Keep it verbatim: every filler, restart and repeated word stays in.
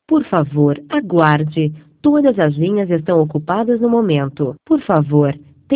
Por favor, aguarde. Todas as linhas estão ocupadas no momento. Por favor,